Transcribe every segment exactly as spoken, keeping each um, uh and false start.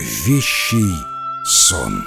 Вещий сон.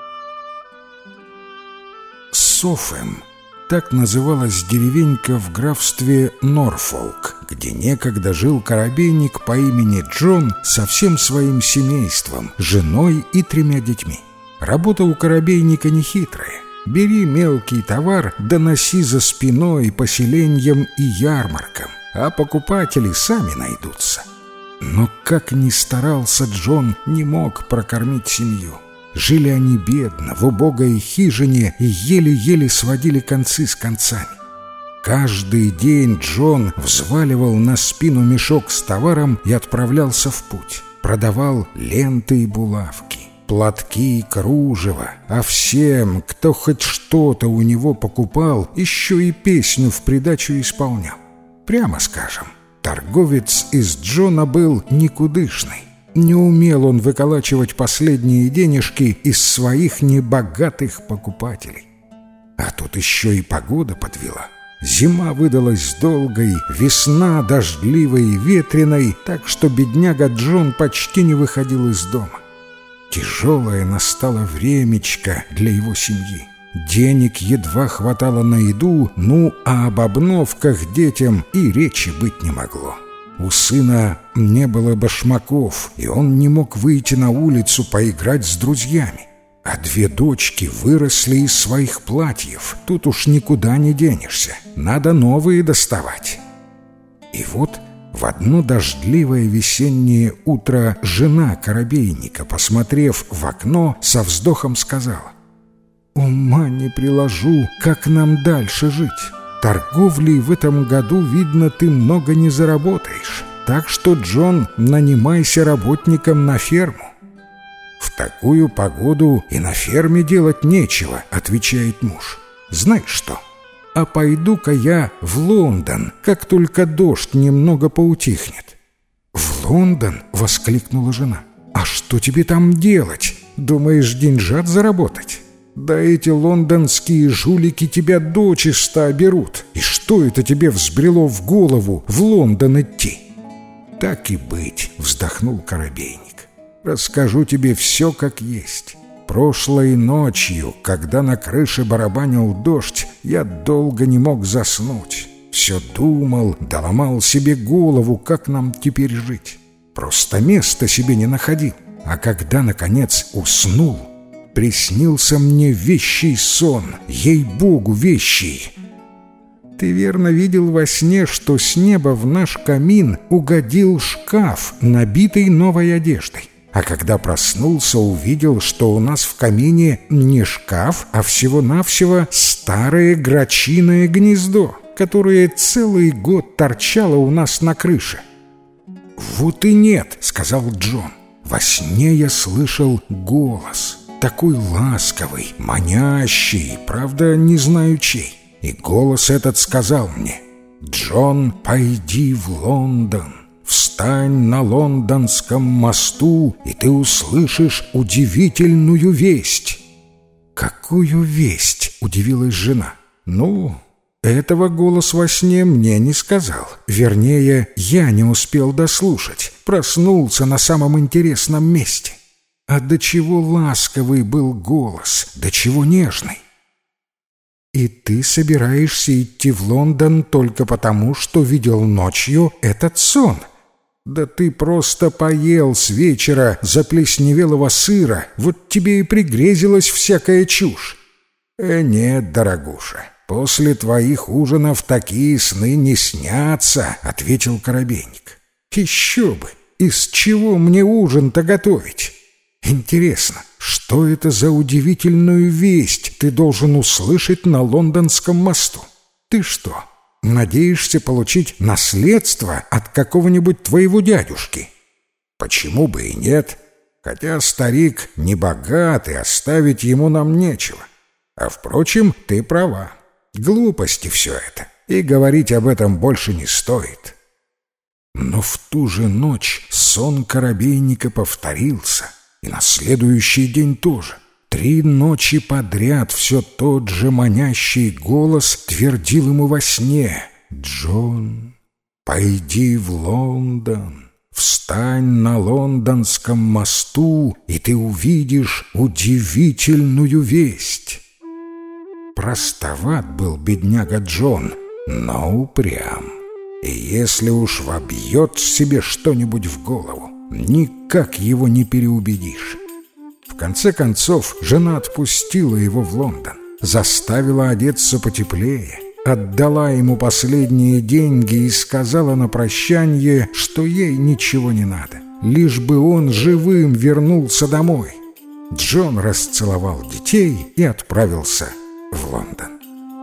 Софем — так называлась деревенька в графстве Норфолк, где некогда жил корабейник по имени Джон со всем своим семейством, женой и тремя детьми. Работа у корабейника нехитрая. Бери мелкий товар, доноси за спиной по селеньям и ярмаркам, а покупатели сами найдутся. Но как ни старался Джон, не мог прокормить семью. Жили они бедно, в убогой хижине и еле-еле сводили концы с концами. Каждый день Джон взваливал на спину мешок с товаром и отправлялся в путь. Продавал ленты и булавки, платки и кружево, а всем, кто хоть что-то у него покупал, еще и песню в придачу исполнял. Прямо скажем, торговец из Джона был никудышный. Не умел он выколачивать последние денежки из своих небогатых покупателей. А тут еще и погода подвела. Зима выдалась долгой, весна дождливой и ветреной, так что бедняга Джон почти не выходил из дома. Тяжелое настало времечко для его семьи. Денег едва хватало на еду, ну а об обновках детям и речи быть не могло. У сына не было башмаков, и он не мог выйти на улицу поиграть с друзьями. А две дочки выросли из своих платьев. Тут уж никуда не денешься, надо новые доставать. И вот в одно дождливое весеннее утро жена корабейника, посмотрев в окно, со вздохом сказала: «Ума не приложу, как нам дальше жить. Торговлей в этом году, видно, ты много не заработаешь. Так что, Джон, нанимайся работником на ферму». «В такую погоду и на ферме делать нечего», — отвечает муж. «Знаешь что? А пойду-ка я в Лондон, как только дождь немного поутихнет». «В Лондон?» — воскликнула жена. «А что тебе там делать? Думаешь, деньжат заработать? Да эти лондонские жулики тебя дочисто оберут. И что это тебе взбрело в голову в Лондон идти?» «Так и быть», — вздохнул корабейник. «Расскажу тебе все как есть. Прошлой ночью, когда на крыше барабанил дождь, я долго не мог заснуть. Все думал, да ломал себе голову, как нам теперь жить. Просто места себе не находил. А когда, наконец, уснул, приснился мне вещий сон, ей-богу, вещий. Ты верно видел во сне, что с неба в наш камин угодил шкаф, набитый новой одеждой. А когда проснулся, увидел, что у нас в камине не шкаф, а всего-навсего старое грачиное гнездо, которое целый год торчало у нас на крыше». «Вот и нет», — сказал Джон. «Во сне я слышал голос, такой ласковый, манящий, правда, не знаю чей. И голос этот сказал мне: „Джон, пойди в Лондон, встань на лондонском мосту, и ты услышишь удивительную весть». «Какую весть?» — удивилась жена. «Ну, этого голос во сне мне не сказал. Вернее, я не успел дослушать, проснулся на самом интересном месте. А до чего ласковый был голос, до чего нежный. И ты собираешься идти в Лондон только потому, что видел ночью этот сон? Да ты просто поел с вечера заплесневелого сыра, вот тебе и пригрезилась всякая чушь». «Э, нет, дорогуша, после твоих ужинов такие сны не снятся», — ответил корабейник. «Еще бы! Из чего мне ужин-то готовить? Интересно, что это за удивительную весть ты должен услышать на лондонском мосту? Ты что, надеешься получить наследство от какого-нибудь твоего дядюшки?» «Почему бы и нет? Хотя старик не богат, и оставить ему нам нечего. А впрочем, ты права. Глупости все это, и говорить об этом больше не стоит». Но в ту же ночь сон корабейника повторился, и на следующий день тоже. Три ночи подряд все тот же манящий голос твердил ему во сне: «Джон, пойди в Лондон, встань Встань на Лондонском мосту, и ты увидишь удивительную весть. Простоват был бедняга Джон, но упрям. И если уж вобьет себе что-нибудь в голову, никак его не переубедишь. В конце концов, жена отпустила его в Лондон, заставила одеться потеплее, отдала ему последние деньги и сказала на прощанье, что ей ничего не надо, лишь бы он живым вернулся домой. Джон расцеловал детей и отправился в Лондон.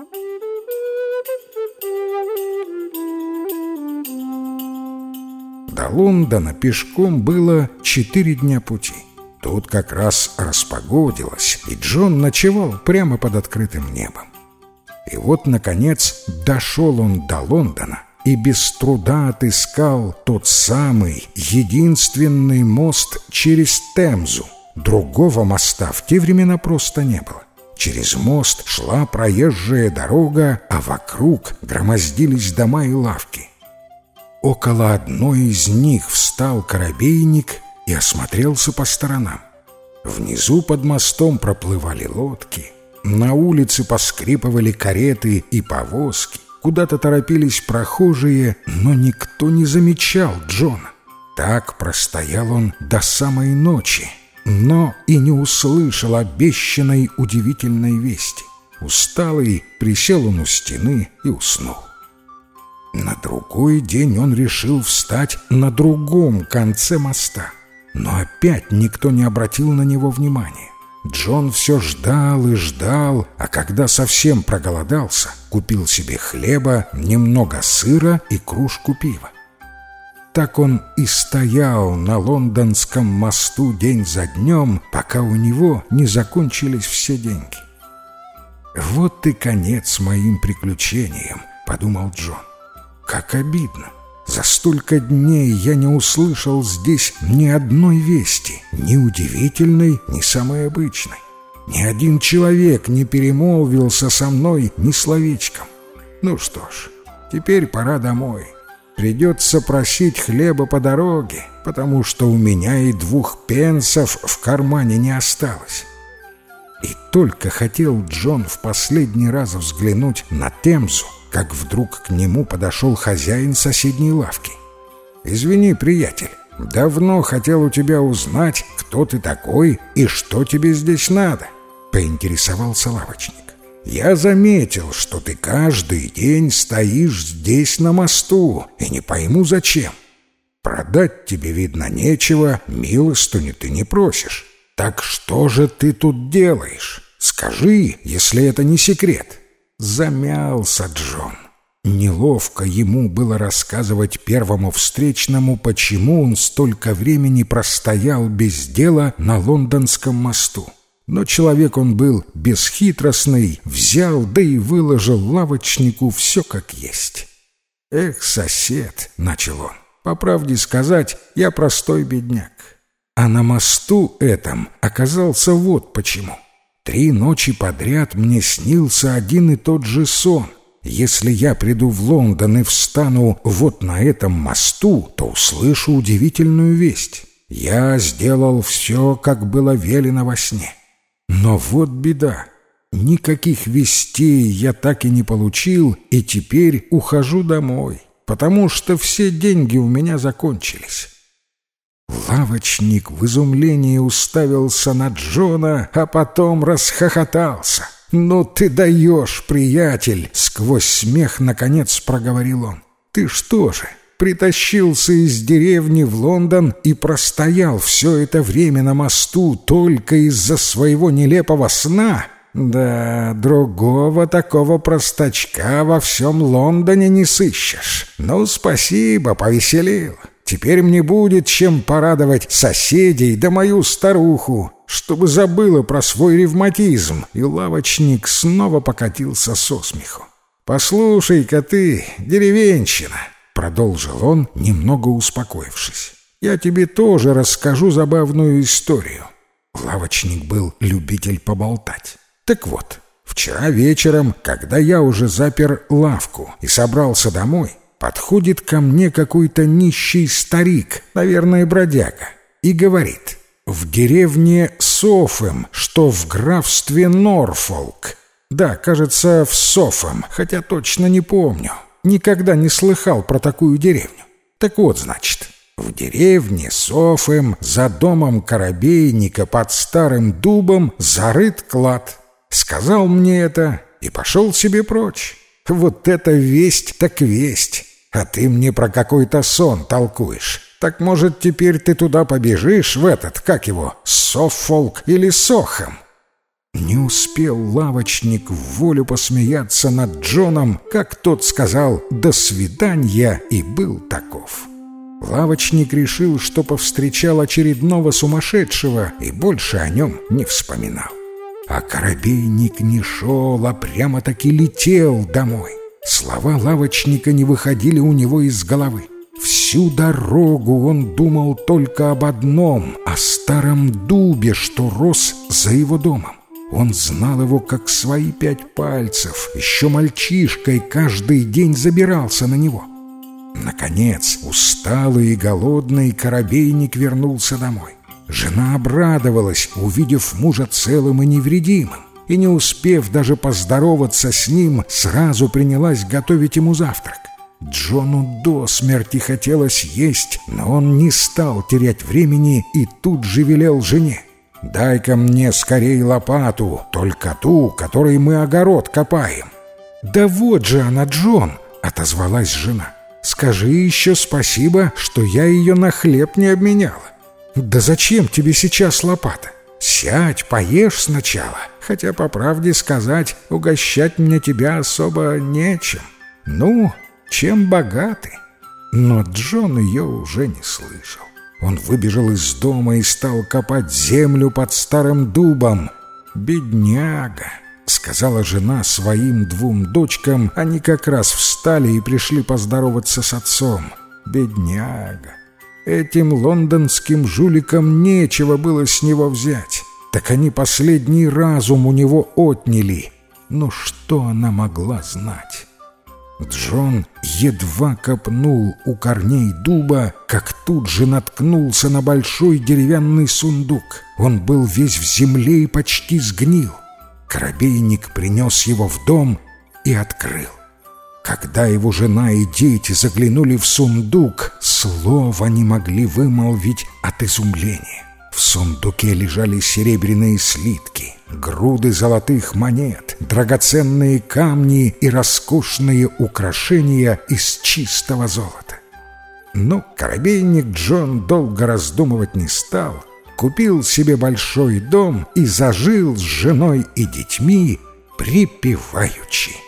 До Лондона пешком было четыре дня пути. Тут как раз распогодилось, и Джон ночевал прямо под открытым небом. И вот, наконец, дошел он до Лондона и без труда отыскал тот самый единственный мост через Темзу. Другого моста в те времена просто не было. Через мост шла проезжая дорога, а вокруг громоздились дома и лавки. Около одной из них встал корабейник и осмотрелся по сторонам. Внизу под мостом проплывали лодки, на улице поскрипывали кареты и повозки, куда-то торопились прохожие, но никто не замечал Джона. Так простоял он до самой ночи, но и не услышал обещанной удивительной вести. Усталый присел он у стены и уснул. На другой день он решил встать на другом конце моста, но опять никто не обратил на него внимания. Джон все ждал и ждал, а когда совсем проголодался, купил себе хлеба, немного сыра и кружку пива. Так он и стоял на Лондонском мосту день за днем, пока у него не закончились все деньги. «Вот и конец моим приключениям», — подумал Джон. «Как обидно! За столько дней я не услышал здесь ни одной вести, ни удивительной, ни самой обычной. Ни один человек не перемолвился со мной ни словечком. Ну что ж, теперь пора домой. Придется просить хлеба по дороге, потому что у меня и двух пенсов в кармане не осталось». И только хотел Джон в последний раз взглянуть на Темзу, как вдруг к нему подошел хозяин соседней лавки. «Извини, приятель, давно хотел у тебя узнать, кто ты такой и что тебе здесь надо», — поинтересовался лавочник. «Я заметил, что ты каждый день стоишь здесь на мосту, и не пойму, зачем. Продать тебе, видно, нечего, милостыню ты не просишь. Так что же ты тут делаешь? Скажи, если это не секрет». Замялся Джон. Неловко ему было рассказывать первому встречному, почему он столько времени простоял без дела на Лондонском мосту. Но человек он был бесхитростный, взял, да и выложил лавочнику все как есть. «Эх, сосед», — начал он, — «по правде сказать, я простой бедняк. А на мосту этом оказался вот почему. Три ночи подряд мне снился один и тот же сон. Если я приду в Лондон и встану вот на этом мосту, то услышу удивительную весть. Я сделал все, как было велено во сне. Но вот беда. Никаких вестей я так и не получил, и теперь ухожу домой, потому что все деньги у меня закончились». Лавочник в изумлении уставился на Джона, а потом расхохотался. «Ну ты даешь, приятель!» — сквозь смех наконец проговорил он. «Ты что же, притащился из деревни в Лондон и простоял все это время на мосту только из-за своего нелепого сна? Да, другого такого простачка во всем Лондоне не сыщешь. Ну, спасибо, повеселил. Теперь мне будет чем порадовать соседей да мою старуху, чтобы забыла про свой ревматизм». И лавочник снова покатился со смеху. «Послушай-ка ты, деревенщина», — продолжил он, немного успокоившись, — «я тебе тоже расскажу забавную историю». Лавочник был любитель поболтать. «Так вот, вчера вечером, когда я уже запер лавку и собрался домой, Подходит ко мне какой-то нищий старик, наверное, бродяга, и говорит: «В деревне Софем, что в графстве Норфолк». Да, кажется, в Софем, хотя точно не помню. Никогда не слыхал про такую деревню. Так вот, значит, в деревне Софем за домом корабейника под старым дубом зарыт клад. Сказал мне это и пошел себе прочь. Вот это весть так весть. А ты мне про какой-то сон толкуешь. Так, может, теперь ты туда побежишь, в этот, как его, Соффолк или Сохем?» Не успел лавочник в волю посмеяться над Джоном, как тот сказал «до свидания» и был таков. Лавочник решил, что повстречал очередного сумасшедшего и больше о нем не вспоминал. А корабейник не шел, а прямо-таки летел домой. Слова лавочника не выходили у него из головы. Всю дорогу он думал только об одном — о старом дубе, что рос за его домом. Он знал его как свои пять пальцев, еще мальчишкой каждый день забирался на него. Наконец, усталый и голодный, корабейник вернулся домой. Жена обрадовалась, увидев мужа целым и невредимым, и, не успев даже поздороваться с ним, сразу принялась готовить ему завтрак. Джону до смерти хотелось есть, но он не стал терять времени и тут же велел жене: «Дай-ка мне скорей лопату, только ту, которой мы огород копаем». «Да вот же она, Джон!» — отозвалась жена. «Скажи еще спасибо, что я ее на хлеб не обменяла». «Да зачем тебе сейчас лопата? Сядь, поешь сначала, хотя, по правде сказать, угощать мне тебя особо нечем. Ну, чем богаты?» Но Джон ее уже не слышал. Он выбежал из дома и стал копать землю под старым дубом. «Бедняга», — сказала жена своим двум дочкам, они как раз встали и пришли поздороваться с отцом. «Бедняга. Этим лондонским жуликам нечего было с него взять. Так они последний разум у него отняли. Но что она могла знать?» Джон едва копнул у корней дуба, как тут же наткнулся на большой деревянный сундук. Он был весь в земле и почти сгнил. Корабейник принес его в дом и открыл. Когда его жена и дети заглянули в сундук, слова не могли вымолвить от изумления. В сундуке лежали серебряные слитки, груды золотых монет, драгоценные камни и роскошные украшения из чистого золота. Но корабейник Джон долго раздумывать не стал, купил себе большой дом и зажил с женой и детьми припеваючи.